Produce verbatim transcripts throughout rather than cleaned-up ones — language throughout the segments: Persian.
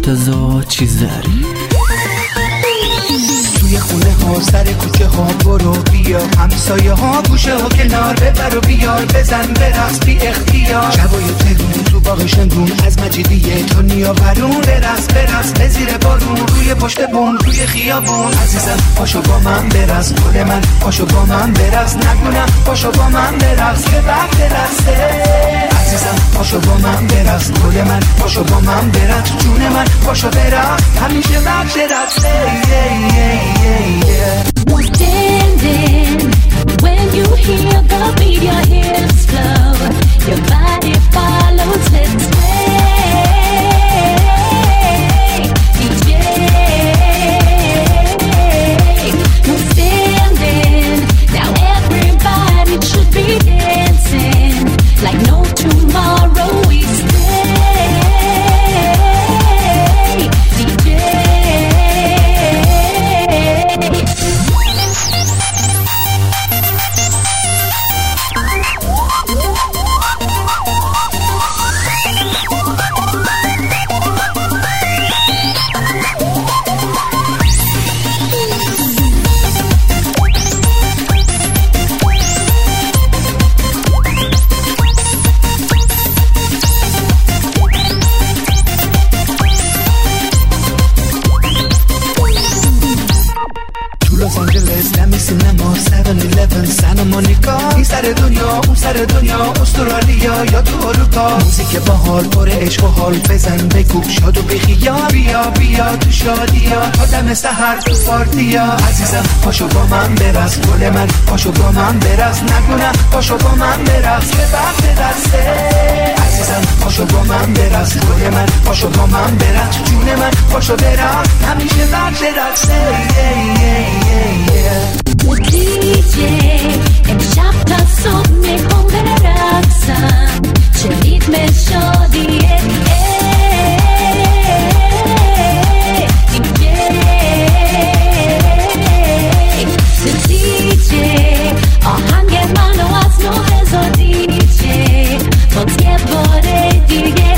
مرتضی چیزری. توی خونه ها سر کوچه ها برو بیا، همسایه ها گوشه ها کنار ببر و بیار، بزن برقص بی اختیار، شبای تهرون تو باغ شنگون از مجیدیه تا نیاورون، برقص برقص به زیر بارون، روی پشت بوم روی خیابون. عزیزم پاشو با من برقص، گل من پاشو با من برقص، نگونم پاشو با من برقص که وقت رقصه. عزیزم پاشو با من برقص، گل من پاشو با من برقص، جون من پاشو برقص، همیشه وقت رقصه. Standing when you hear the beat, your hips flow, your body follows. Let's play, D J. We're standing now, everybody should be dancing like no tomorrow. We stay, D J. لس آنجلس دمی سینما هفت یازده سانا مونیکا، این سر دنیا اون سر دنیا، استرالیا یا تو اروپا، موزیک باحال پر عشق و حال، بزن بگو شاد و بخیال، بیا بیا تو شادیا تا دم سحر تو پارتیا. عزیزم پاشو با من برقص، گل من پاشو با من برقص، نگونم پاشو با من برقص که وقت دسته. عزیزم پاشو با من برقص، گل من پاشو با من برقص، جون من پاشو برقص، همیشه وقت رقصه. دی جی امشب تا صبح میخوام برقصم، چه ریتم شادیه. دی جی دی جی آهنگ منو از نه هزار دی جی باز یه بار دیگه.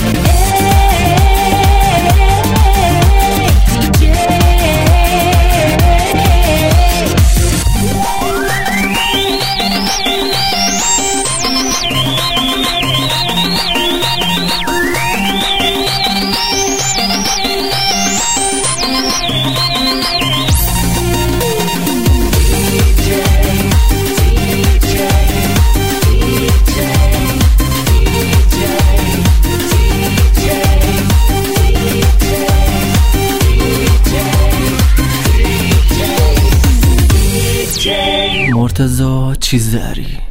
مرتضی چیزری.